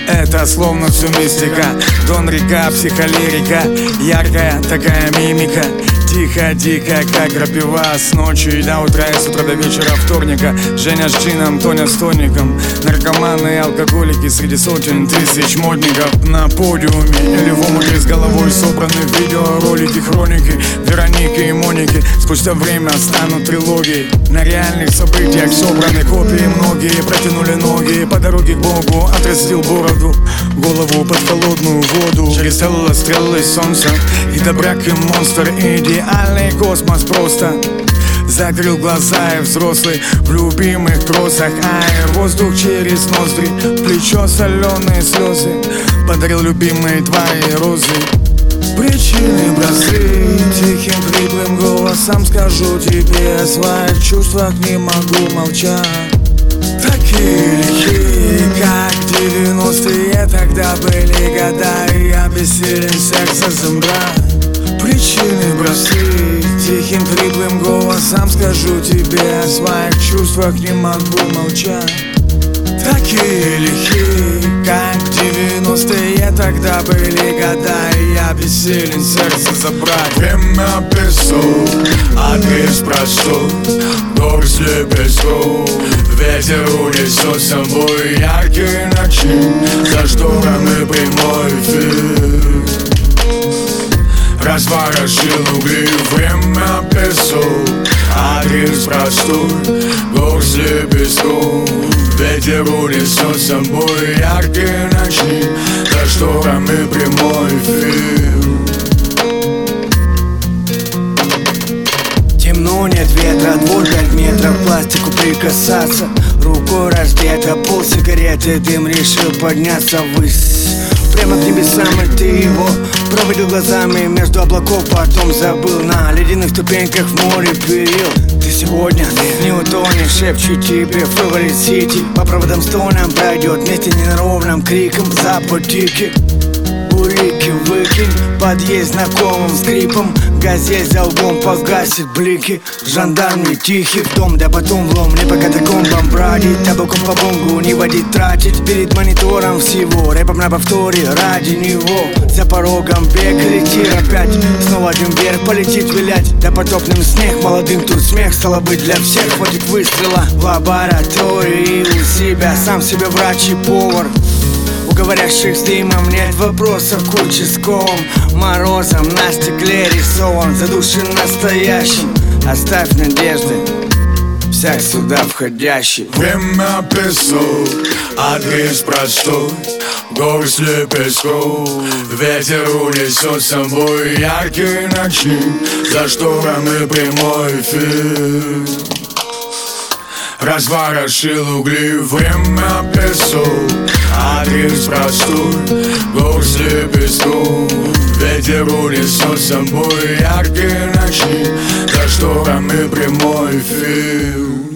Это словно все мистика. Дон река, психолерика, яркая такая мимика. Тихо, дико, как крапива. С ночи до утра и с утра до вечера вторника. Женя с джином, Тоня с тоником. Наркоманы и алкоголики среди сотен тысяч модников. На подиуме или в омуте с головой собраны видеоролики, хроники Вероники и Моники. Спустя время станут трилогией. На реальных событиях собраны копии. Многие протянули ноги по дороге к Богу. Отрастил бороду, голову под холодную воду. Через стрелы солнца и добряк и монстр. Идеальный космос просто. Закрыл глаза и взрослый в любимых кроссах. Воздух через ноздри, в плечо соленые слезы. Подарил любимые твои розы. Причины просты, тихим хриплым голосом скажу тебе о своих чувствах, не могу молчать. Такие лихие, как 90-е, тогда были года, и я бессилен сердце забрать. Причины просты, тихим хриплым голосом скажу тебе о своих чувствах, не могу молчать. Такие лихие, как 90-е, тогда были года, и я бессилен сердце забрать. Время песок, адрес простой, горсть песков. Ветер унесет с собой яркие ночи, за шторами прямой эфир. Разворошил угли, время песок, адрес простой, горсть песков. Ветер унесет с собой яркие ночи, за шторами прямой эфир. Темно, нет ветра, двор 5 метров, к пластику прикасаться. Рукой раздета, пол сигареты, дым решил подняться ввысь. Прямо к небесам, и ты его проводил глазами между облаков, потом забыл. На ледяных ступеньках в море перил. Ты сегодня не утонешь, шепчу тебе Фаворит Сити. По проводам стонам пройдет вместе неровным криком за потики. Улики выкинь, подъезд знакомым скрипом. Газель за углом погасит блики. Жандарм не тихий в дом, да потом влом. Не по катакомбам бродить, табаком по бонгу не водить, тратить. Перед монитором всего, рэпом на повторе ради него. За порогом бег, лети опять. Снова дым вверх полетит вилять. Допотопным снег, молодым тут смех. Стало быть для всех, хватит выстрела. В лаборатории у себя, сам себе врач и повар. У говорящих с дымом нет вопросов к участковым. Морозом на стекле рисован, задушен настоящим. Оставь надежды, всяк сюда входящий. Время песок, адрес простой, горсть песков. Ветер унесет с собой яркие ночи, за шторами прямой эфир. Разворошил угли, время песок, адрес простой, горсть песков. Ветер унесет с собой яркие ночи, за шторами прямой эфир.